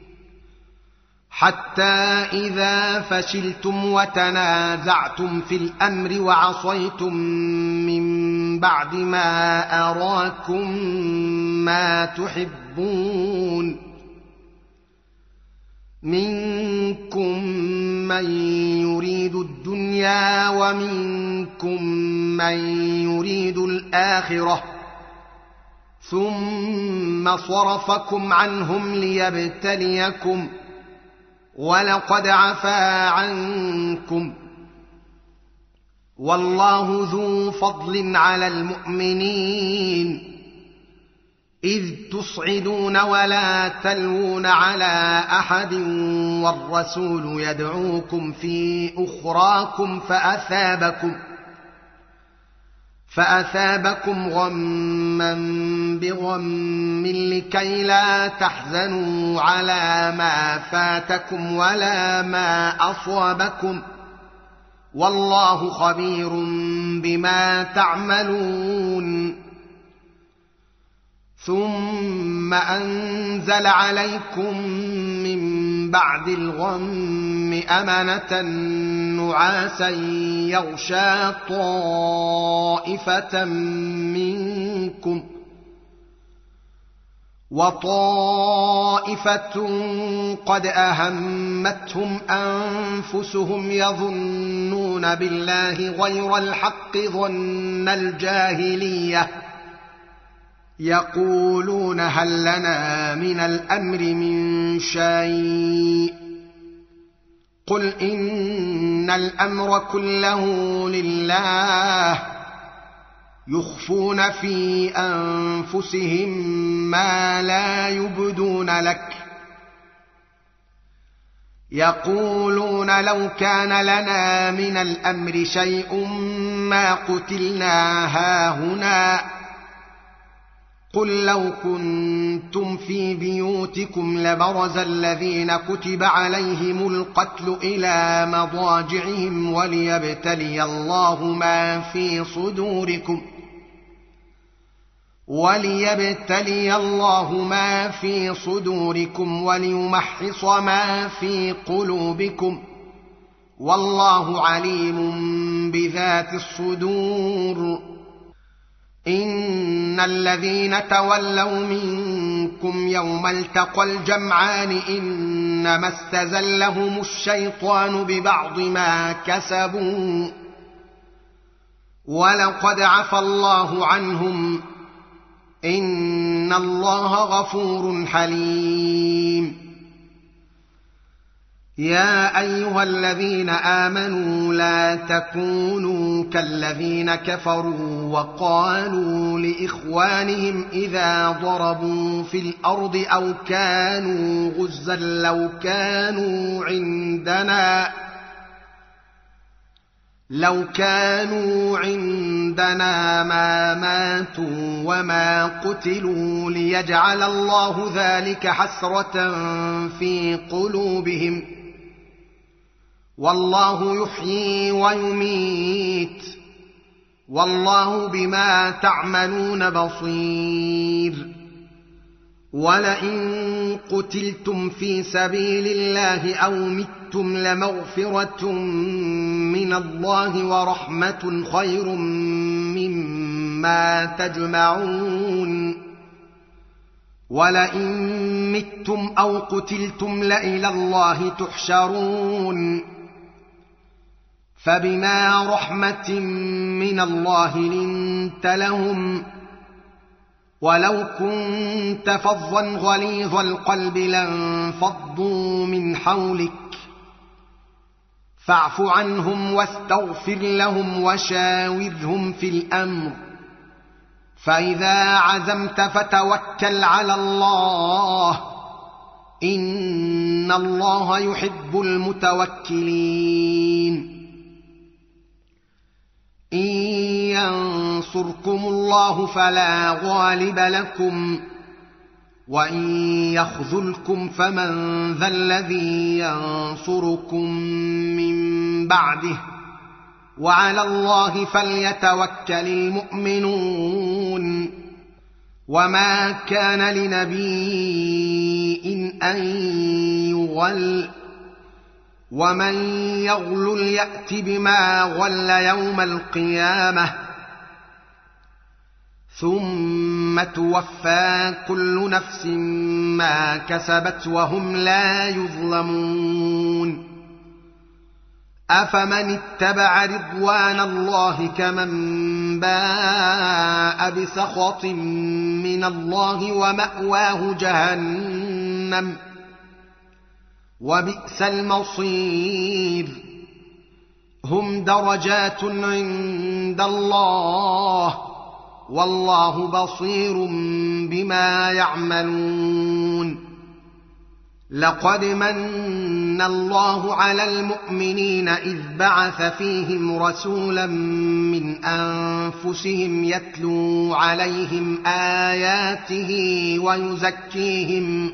حتى إذا فشلتم وتنازعتم في الأمر وعصيتم من بعد ما أراكم ما تحبون منكم من يريد الدنيا ومنكم من يريد الآخرة ثم صرفكم عنهم ليبتليكم ولقد عفا عنكم والله ذو فضل على المؤمنين إذ تصعدون ولا تلوون على أحد والرسول يدعوكم في أخراكم فأثابكم فأثابكم غما بغم لكي لا تحزنوا على ما فاتكم ولا ما أصابكم والله خبير بما تعملون ثم أنزل عليكم من بعد الغم أمنة نعاسا يغشى طائفة منكم وطائفة قد أهمتهم أنفسهم يظنون بالله غير الحق ظن الجاهلية يقولون هل لنا من الأمر من شيء قل إن الأمر كله لله يخفون في أنفسهم ما لا يبدون لك يقولون لو كان لنا من الأمر شيء ما قتلنا هاهنا قل لو كنتم في بيوتكم لبرز الذين كتب عليهم القتل إلى مضاجعهم وليبتلي الله ما في صدوركم وليبتلي الله ما في صدوركم وليمحص ما في قلوبكم والله عليم بذات الصدور إن الذين تولوا منكم يوم التقى الجمعان إنما استزلهم الشيطان ببعض ما كسبوا ولقد عفى الله عنهم إن الله غفور حليم يا أيها الذين آمنوا لا تكونوا كالذين كفروا وقالوا لإخوانهم إذا ضربوا في الأرض أو كانوا غزا لو كانوا عندنا لو كانوا عندنا ما ماتوا وما قتلوا ليجعل الله ذلك حسرة في قلوبهم والله يحيي ويميت والله بما تعملون بصير ولئن قتلتم في سبيل الله أو متم لمغفرة من الله ورحمة خير مما تجمعون ولئن متم أو قتلتم لإلى الله تحشرون فبما رحمة من الله لنت لهم ولو كنت فظا غليظ القلب لانفضوا من حولك فاعف عنهم واستغفر لهم وشاورهم في الأمر فإذا عزمت فتوكل على الله إن الله يحب المتوكلين إن ينصركم الله فلا غالب لكم وإن يخذلكم فمن ذا الذي ينصركم من بعده وعلى الله فليتوكل المؤمنون وما كان لنبي أن يغل ومن يغلل يأت بما غل يوم القيامة ثم توفى كل نفس ما كسبت وهم لا يظلمون أفمن اتبع رضوان الله كمن باء بسخط من الله ومأواه جهنم وبئس المصير هم درجات عند الله والله بصير بما يعملون لقد من الله على المؤمنين إذ بعث فيهم رسولا من أنفسهم يتلو عليهم آياته ويزكيهم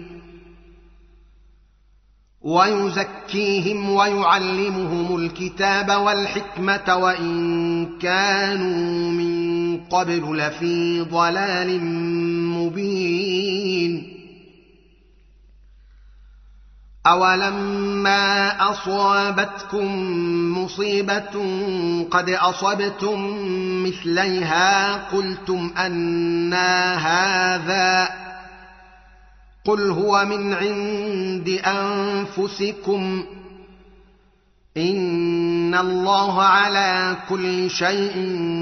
ويزكيهم ويعلمهم الكتاب والحكمة وإن كانوا من قبل لفي ضلال مبين أولما أصابتكم مصيبة قد أصبتم مثليها قلتم أنى هذا قل هو من عند أنفسكم إن الله على كل شيء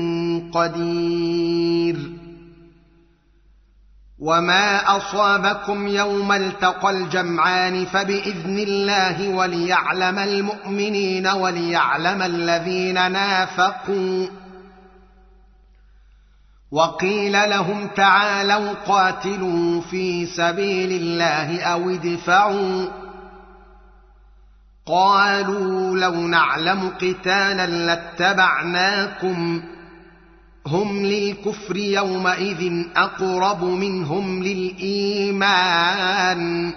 قدير وما أصابكم يوم التقى الجمعان فبإذن الله وليعلم المؤمنين وليعلم الذين نافقوا وقيل لهم تعالوا قاتلوا في سبيل الله أو ادفعوا قالوا لو نعلم قتالا لاتبعناكم هم للكفر يومئذ أقرب منهم للإيمان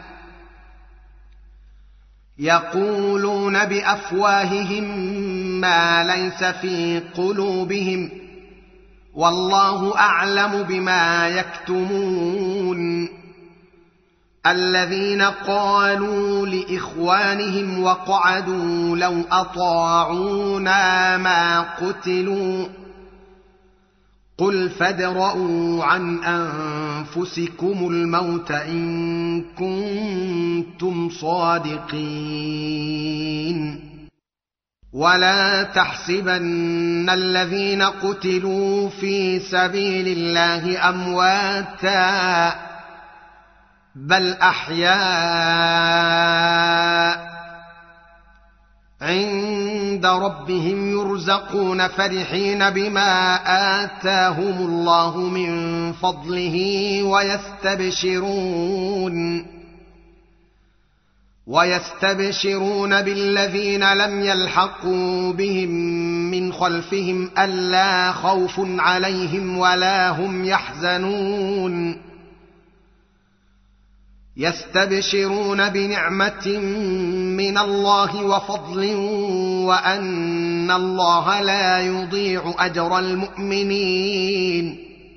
يقولون بأفواههم ما ليس في قلوبهم والله أعلم بما يكتمون الذين قالوا لإخوانهم وقعدوا لو أطاعونا ما قتلوا قل فادرءوا عن أنفسكم الموت إن كنتم صادقين ولا تحسبن الذين قتلوا في سبيل الله أمواتا بل أحياء عند ربهم يرزقون فرحين بما آتاهم الله من فضله ويستبشرون ويستبشرون بالذين لم يلحقوا بهم من خلفهم ألا خوف عليهم ولا هم يحزنون يستبشرون بنعمة من الله وفضل وأن الله لا يضيع أجر المؤمنين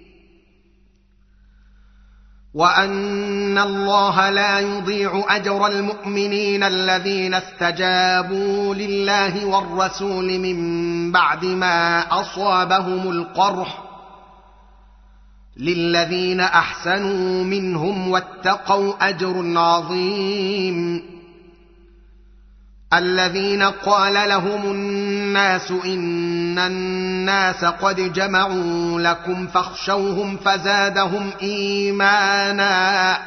وأن الله لا يضيع أجر المؤمنين الذين استجابوا لله والرسول من بعد ما أصابهم القرح للذين أحسنوا منهم واتقوا أجر عظيم الذين قال لهم الناس إن الناس قد جمعوا لكم فاخشوهم فزادهم إيمانا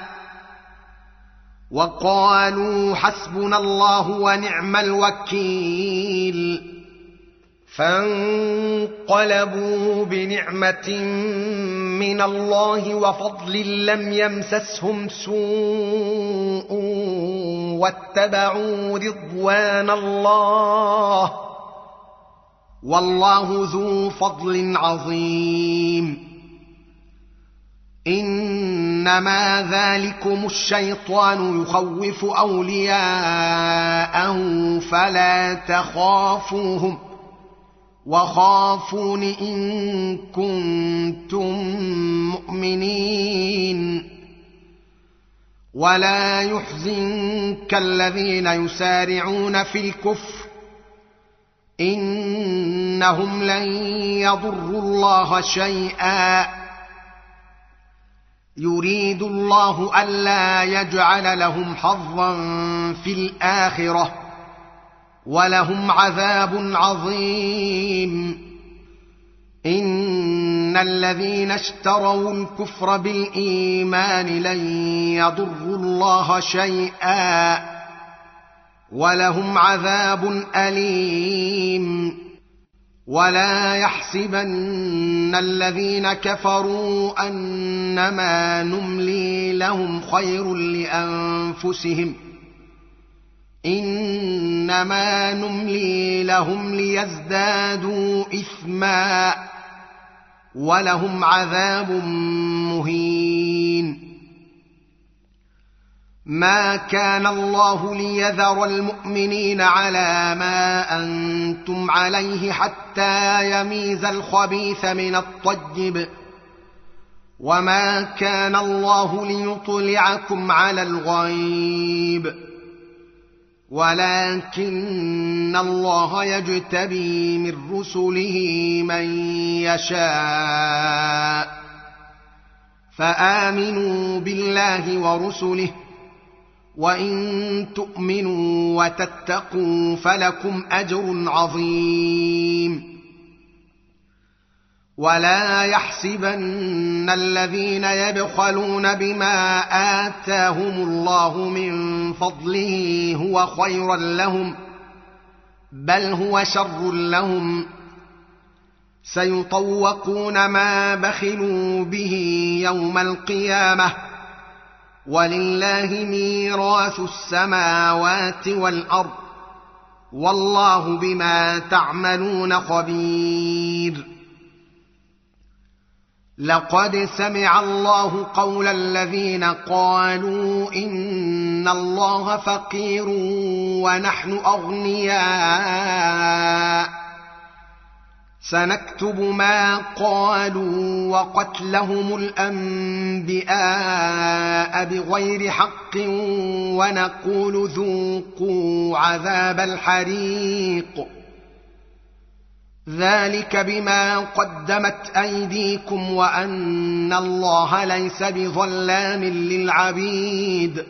وقالوا حسبنا الله ونعم الوكيل فانقلبوا بنعمة من الله وفضل لم يمسسهم سوء واتبعوا رضوان الله والله ذو فضل عظيم إنما ذلكم الشيطان يخوف أولياءه فلا تخافوهم وخافون إن كنتم مؤمنين ولا يحزنك الذين يسارعون في الكفر إنهم لن يضروا الله شيئا يريد الله ألا يجعل لهم حظا في الآخرة ولهم عذاب عظيم إن الذين اشتروا الكفر بالإيمان لن يضروا الله شيئا ولهم عذاب أليم ولا يحسبن الذين كفروا أنما نملي لهم خير لأنفسهم إنما نملي لهم ليزدادوا إثما ولهم عذاب مهين ما كان الله ليذر المؤمنين على ما أنتم عليه حتى يميز الخبيث من الطيب وما كان الله ليطلعكم على الغيب ولكن الله يجتبي من رسله من يشاء فآمنوا بالله ورسله وإن تؤمنوا وتتقوا فلكم أجر عظيم. ولا يحسبن الذين يبخلون بما آتاهم الله من فضله هو خيرا لهم بل هو شر لهم سيطوقون ما بخلوا به يوم القيامة ولله ميراث السماوات والأرض والله بما تعملون خبير. لقد سمع الله قول الذين قالوا إن الله فقير ونحن أغنياء سنكتب ما قالوا وقتلهم الأنبياء بغير حق ونقول ذوقوا عذاب الحريق ذلك بما قدمت أيديكم وأن الله ليس بظلام للعبيد.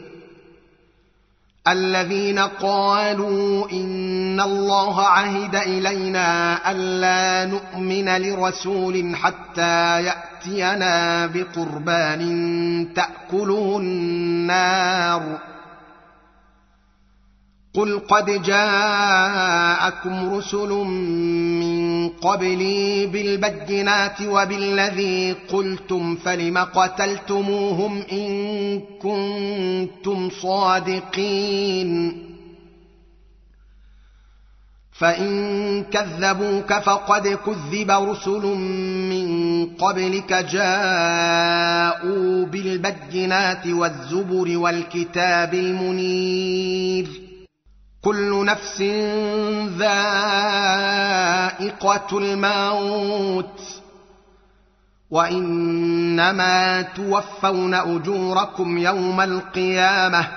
الذين قالوا إن الله عهد إلينا ألا نؤمن لرسول حتى يأتينا بقربان تأكله النار قل قد جاءكم رسل من قبلي بالبينات وبالذي قلتم فلم قتلتموهم إن كنتم صادقين فإن كذبوك فقد كذب رسل من قبلك جاءوا بالبينات والزبر والكتاب المنير كل نفس ذائقة الموت وإنما توفون أجوركم يوم القيامة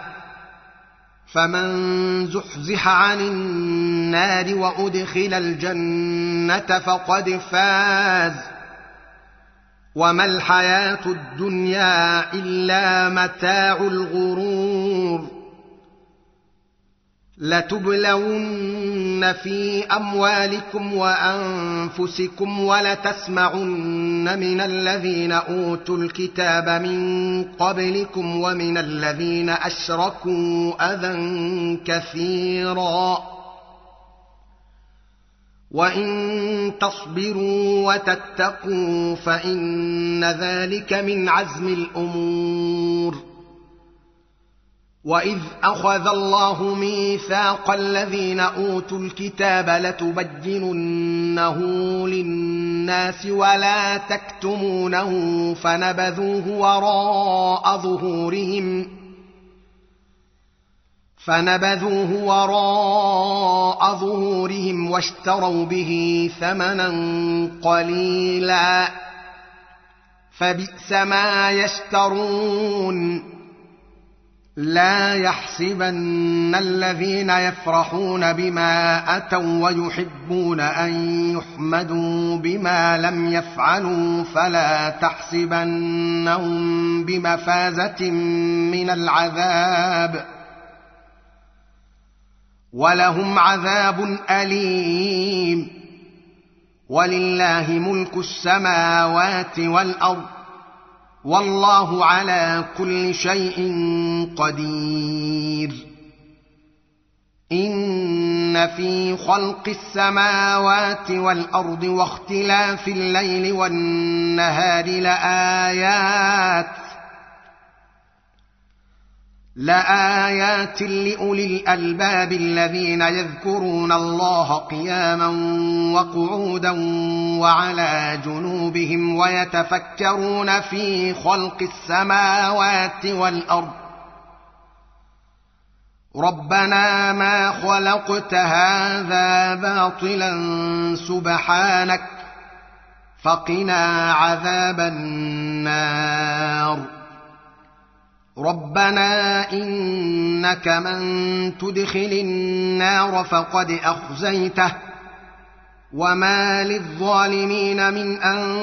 فمن زحزح عن النار وأدخل الجنة فقد فاز وما الحياة الدنيا إلا متاع الغرور. لتبلون في أموالكم وأنفسكم ولتسمعن من الذين أوتوا الكتاب من قبلكم ومن الذين أشركوا أذى كثيرا وإن تصبروا وتتقوا فإن ذلك من عزم الأمور. وإذ أخذ الله ميثاق الذين أوتوا الكتاب لتبيننه للناس ولا تكتمونه فنبذوه وراء ظهورهم فنبذوه وراء ظهورهم واشتروا به ثمنا قليلا فبئس ما يشترون. لا يحسبن الذين يفرحون بما أتوا ويحبون أن يحمدوا بما لم يفعلوا فلا تحسبنهم بمفازة من العذاب ولهم عذاب أليم. ولله ملك السماوات والأرض والله على كل شيء قدير. إن في خلق السماوات والأرض واختلاف الليل والنهار لآيات لآيات لأولي الألباب الذين يذكرون الله قياما وقعودا وعلى جنوبهم ويتفكرون في خلق السماوات والأرض ربنا ما خلقت هذا باطلا سبحانك فقنا عذاب النار. ربنا إنك من تدخل النار فقد أخزيته وما للظالمين من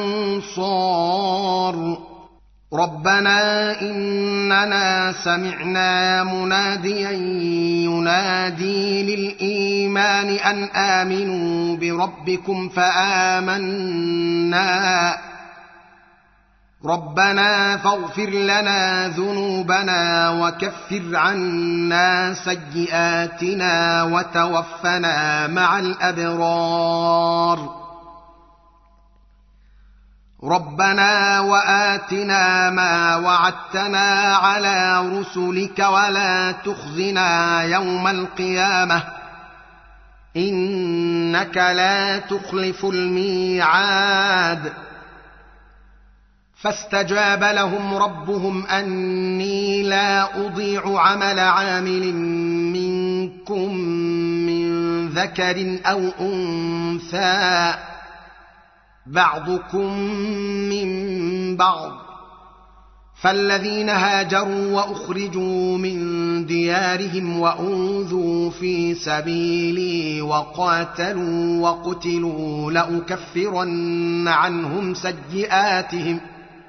أنصار ربنا إننا سمعنا مناديا ينادي للإيمان أن آمنوا بربكم فآمنا ربنا فاغفر لنا ذنوبنا وكفر عنا سيئاتنا وتوفنا مع الأبرار ربنا وآتنا ما وعدتنا على رسلك ولا تخزنا يوم القيامة إنك لا تخلف الميعاد فاستجاب لهم ربهم أني لا أضيع عمل عامل منكم من ذكر أو أنثى بعضكم من بعض فالذين هاجروا وأخرجوا من ديارهم وأوذوا في سبيلي وقاتلوا وقتلوا لأكفرن عنهم سيئاتهم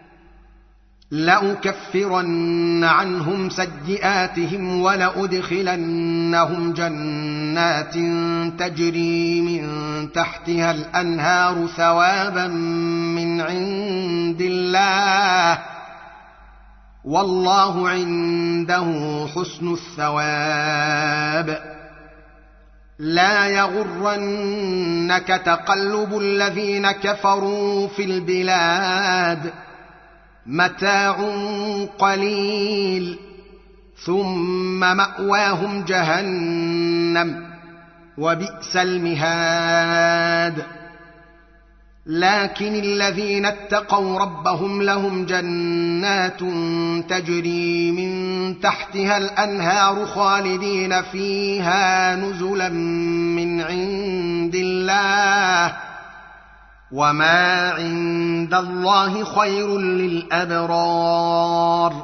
لأكفرن عنهم سيئاتهم ولأدخلنهم جنات تجري من تحتها الأنهار ثوابا من عند الله والله عنده حسن الثواب لا يغرنك تقلب الذين كفروا في البلاد متاع قليل ثم مأواهم جهنم وبئس المهاد لكن الذين اتقوا ربهم لهم جنات تجري من تحتها الأنهار خالدين فيها نزلا من عند الله وما عند الله خير للأبرار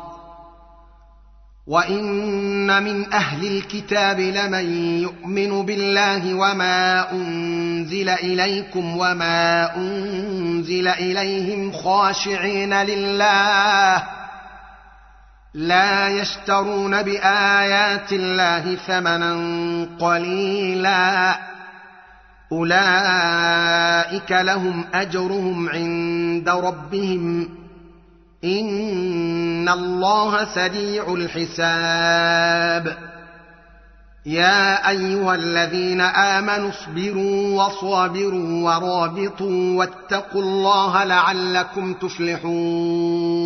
وإن من أهل الكتاب لمن يؤمن بالله وما أنزل إليكم وما أنزل إليهم خاشعين لله لا يشترون بآيات الله ثمنا قليلا أولئك لهم أجرهم عند ربهم إن الله سريع الحساب يا أيها الذين آمنوا اصبروا وصابروا ورابطوا واتقوا الله لعلكم تفلحون